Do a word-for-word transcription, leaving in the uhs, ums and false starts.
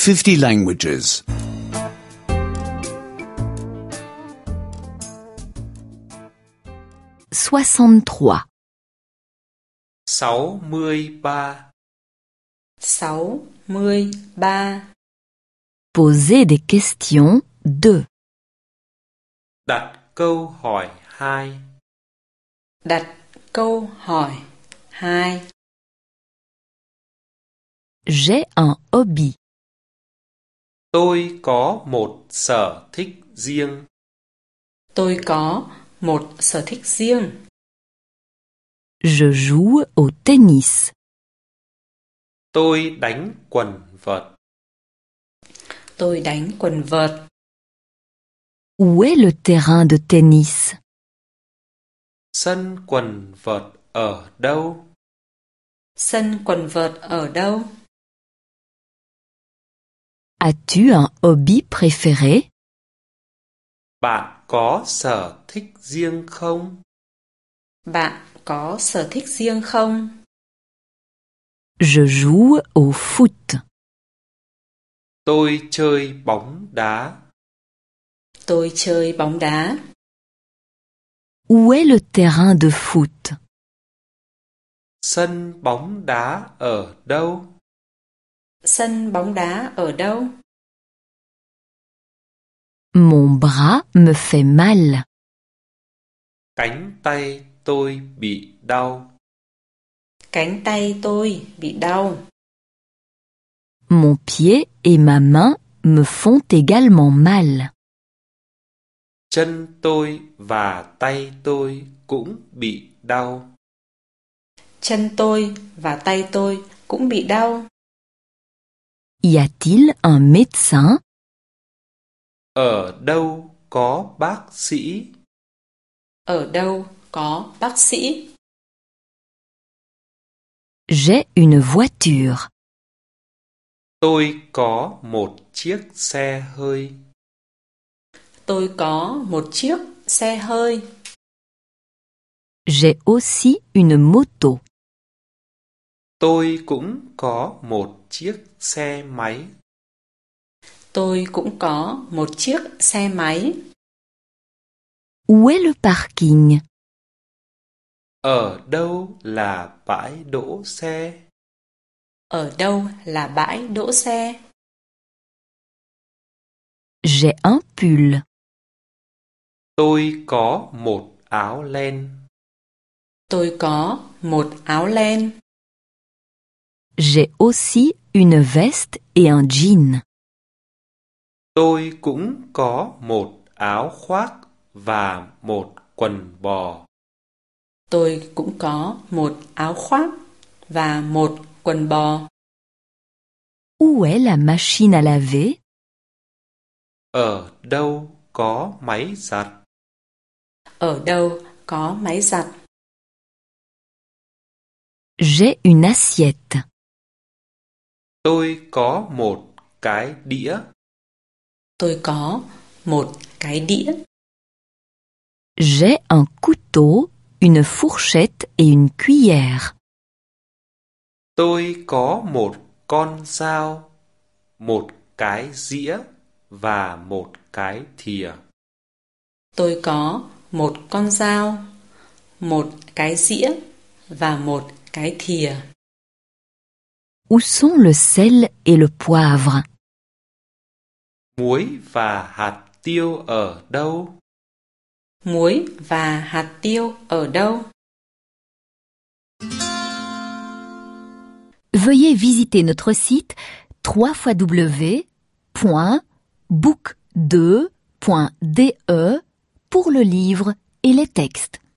fifty languages. soixante-trois. sáu mươi ba. sáu mươi ba. Poser des questions deux. Đặt câu hỏi hai. Đặt câu hỏi hai. J'ai un hobby. Tôi có một sở thích riêng. Tôi có một sở thích riêng. Je joue au tennis. Tôi đánh quần vợt. Tôi đánh quần vợt. Où est le terrain de tennis? Sân quần vợt ở đâu? Sân quần vợt ở đâu? As-tu un hobby préféré? Bạn có sở thích riêng không? Bạn có sở thích riêng không? Je joue au foot. Tôi chơi bóng đá. Tôi chơi bóng đá. Où est le terrain de foot? Sân bóng đá ở đâu? Sân bóng đá ở đâu? Mon bras me fait mal. Cánh tay tôi bị đau. Cánh tay tôi bị đau. Mon pied et ma main me font également mal. Chân tôi và tay tôi cũng bị đau. Chân tôi và tay tôi cũng bị đau. Y a-t-il un médecin? Ở đâu có bác sĩ? Ở đâu có bác sĩ? J'ai une voiture. Tôi có một chiếc xe hơi. Tôi có một chiếc xe hơi. J'ai aussi une moto. Tôi cũng có một chiếc xe máy. Tôi cũng có một chiếc xe máy. Où est le parking? Ở đâu là bãi đỗ xe? Ở đâu là bãi đỗ xe? J'ai un pull. Tôi có một áo len. Tôi có một áo len. J'ai aussi une veste et un jean. Tôi cũng có một áo khoác và một quần bò. Tôi cũng có một áo khoác và một quần bò. Où est la machine à laver? Ở đâu có máy giặt? Ở đâu có máy giặt? J'ai une assiette. Tôi có một cái đĩa. Tôi có một cái đĩa. J'ai un couteau, une fourchette et une cuillère. Tôi có một con dao, một cái dĩa và một cái thìa. Tôi có một con dao, một cái dĩa và một cái thìa. Où sont le sel et le poivre? Muối và hạt tiêu ở đâu? Muối và hạt tiêu ở đâu? Veuillez visiter notre site w w w point book deux point d e pour le livre et les textes.